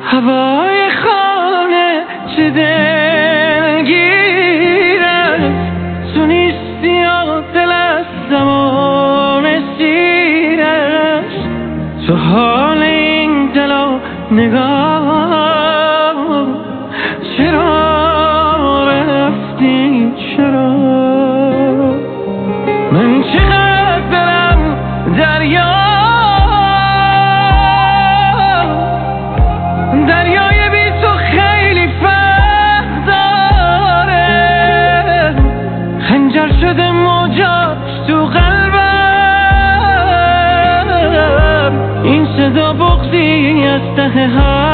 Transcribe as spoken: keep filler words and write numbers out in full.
هوای خانه چه دلگیره، تو نیستی و دل از زمان سیرش، تو حال این دل و نگاه چرا رفتی چرا؟ من چقدر برم دریا، دریای بی تو خیلی فرق داره، خنجر شده موجاش تو قلبم، این صدا بغضی از ته ها